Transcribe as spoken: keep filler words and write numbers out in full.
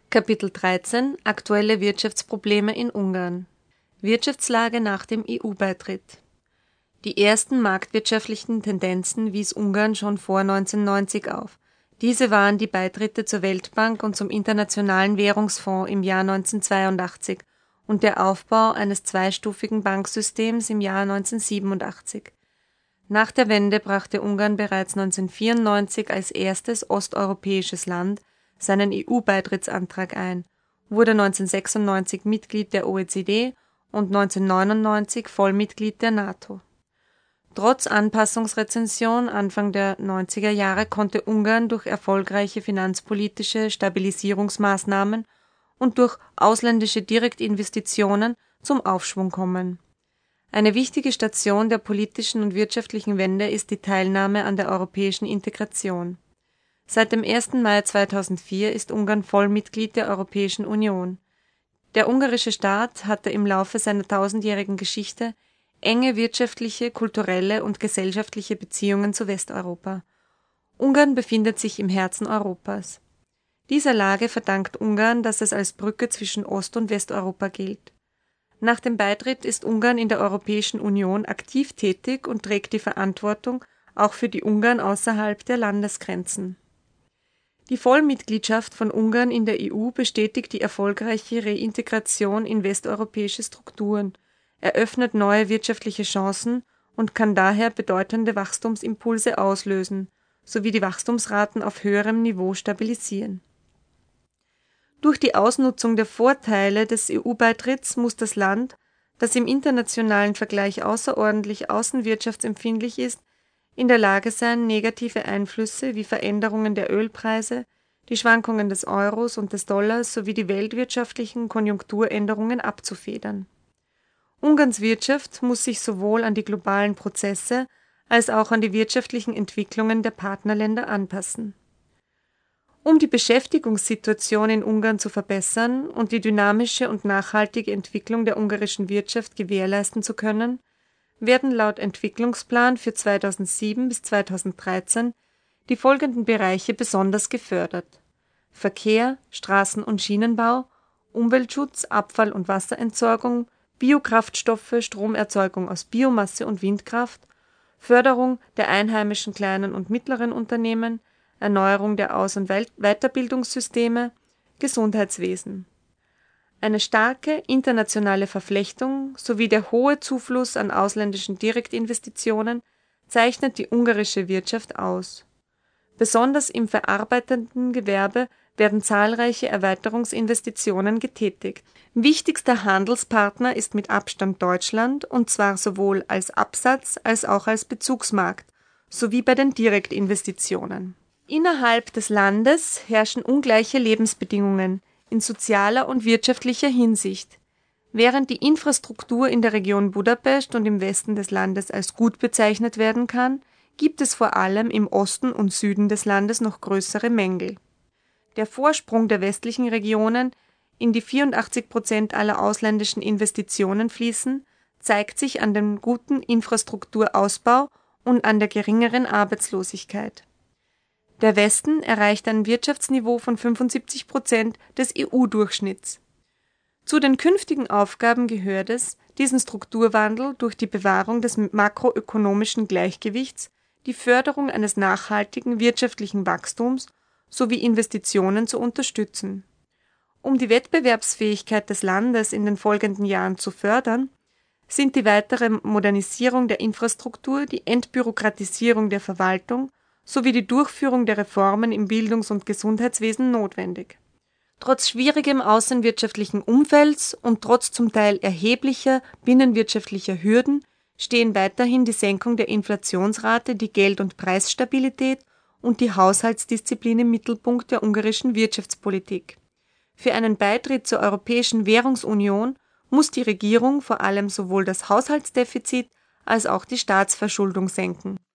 Kapitel dreizehn Aktuelle Wirtschaftsprobleme in Ungarn. Wirtschaftslage nach dem E U-Beitritt. Die ersten marktwirtschaftlichen Tendenzen wies Ungarn schon vor neunzehnhundertneunzig auf. Diese waren die Beitritte zur Weltbank und zum Internationalen Währungsfonds im Jahr neunzehnhundertzweiundachtzig und der Aufbau eines zweistufigen Banksystems im Jahr neunzehnhundertsiebenundachtzig. Nach der Wende brachte Ungarn bereits neunzehnhundertvierundneunzig als erstes osteuropäisches Land seinen E U-Beitrittsantrag ein, wurde neunzehnhundertsechsundneunzig Mitglied der O E C D und neunzehnhundertneunundneunzig Vollmitglied der NATO. Trotz Anpassungsrezession Anfang der neunziger Jahre konnte Ungarn durch erfolgreiche finanzpolitische Stabilisierungsmaßnahmen und durch ausländische Direktinvestitionen zum Aufschwung kommen. Eine wichtige Station der politischen und wirtschaftlichen Wende ist die Teilnahme an der europäischen Integration. Seit dem ersten Mai zweitausendvier ist Ungarn Vollmitglied der Europäischen Union. Der ungarische Staat hatte im Laufe seiner tausendjährigen Geschichte enge wirtschaftliche, kulturelle und gesellschaftliche Beziehungen zu Westeuropa. Ungarn befindet sich im Herzen Europas. Dieser Lage verdankt Ungarn, dass es als Brücke zwischen Ost- und Westeuropa gilt. Nach dem Beitritt ist Ungarn in der Europäischen Union aktiv tätig und trägt die Verantwortung auch für die Ungarn außerhalb der Landesgrenzen. Die Vollmitgliedschaft von Ungarn in der E U bestätigt die erfolgreiche Reintegration in westeuropäische Strukturen, eröffnet neue wirtschaftliche Chancen und kann daher bedeutende Wachstumsimpulse auslösen, sowie die Wachstumsraten auf höherem Niveau stabilisieren. Durch die Ausnutzung der Vorteile des E U-Beitritts muss das Land, das im internationalen Vergleich außerordentlich außenwirtschaftsempfindlich ist, in der Lage sein, negative Einflüsse wie Veränderungen der Ölpreise, die Schwankungen des Euros und des Dollars sowie die weltwirtschaftlichen Konjunkturänderungen abzufedern. Ungarns Wirtschaft muss sich sowohl an die globalen Prozesse als auch an die wirtschaftlichen Entwicklungen der Partnerländer anpassen. Um die Beschäftigungssituation in Ungarn zu verbessern und die dynamische und nachhaltige Entwicklung der ungarischen Wirtschaft gewährleisten zu können, werden laut Entwicklungsplan für zweitausendsieben bis zweitausenddreizehn die folgenden Bereiche besonders gefördert: Verkehr, Straßen- und Schienenbau, Umweltschutz, Abfall- und Wasserentsorgung, Biokraftstoffe, Stromerzeugung aus Biomasse und Windkraft, Förderung der einheimischen kleinen und mittleren Unternehmen, Erneuerung der Aus- und Weiterbildungssysteme, Gesundheitswesen. Eine starke internationale Verflechtung sowie der hohe Zufluss an ausländischen Direktinvestitionen zeichnet die ungarische Wirtschaft aus. Besonders im verarbeitenden Gewerbe werden zahlreiche Erweiterungsinvestitionen getätigt. Wichtigster Handelspartner ist mit Abstand Deutschland, und zwar sowohl als Absatz- als auch als Bezugsmarkt, sowie bei den Direktinvestitionen. Innerhalb des Landes herrschen ungleiche Lebensbedingungen in sozialer und wirtschaftlicher Hinsicht. Während die Infrastruktur in der Region Budapest und im Westen des Landes als gut bezeichnet werden kann, gibt es vor allem im Osten und Süden des Landes noch größere Mängel. Der Vorsprung der westlichen Regionen, in die vierundachtzig Prozent aller ausländischen Investitionen fließen, zeigt sich an dem guten Infrastrukturausbau und an der geringeren Arbeitslosigkeit. Der Westen erreicht ein Wirtschaftsniveau von fünfundsiebzig Prozent des E U-Durchschnitts. Zu den künftigen Aufgaben gehört es, diesen Strukturwandel durch die Bewahrung des makroökonomischen Gleichgewichts, die Förderung eines nachhaltigen wirtschaftlichen Wachstums sowie Investitionen zu unterstützen. Um die Wettbewerbsfähigkeit des Landes in den folgenden Jahren zu fördern, sind die weitere Modernisierung der Infrastruktur, die Entbürokratisierung der Verwaltung sowie die Durchführung der Reformen im Bildungs- und Gesundheitswesen notwendig. Trotz schwierigem außenwirtschaftlichen Umfelds und trotz zum Teil erheblicher binnenwirtschaftlicher Hürden stehen weiterhin die Senkung der Inflationsrate, die Geld- und Preisstabilität und die Haushaltsdisziplin im Mittelpunkt der ungarischen Wirtschaftspolitik. Für einen Beitritt zur Europäischen Währungsunion muss die Regierung vor allem sowohl das Haushaltsdefizit als auch die Staatsverschuldung senken.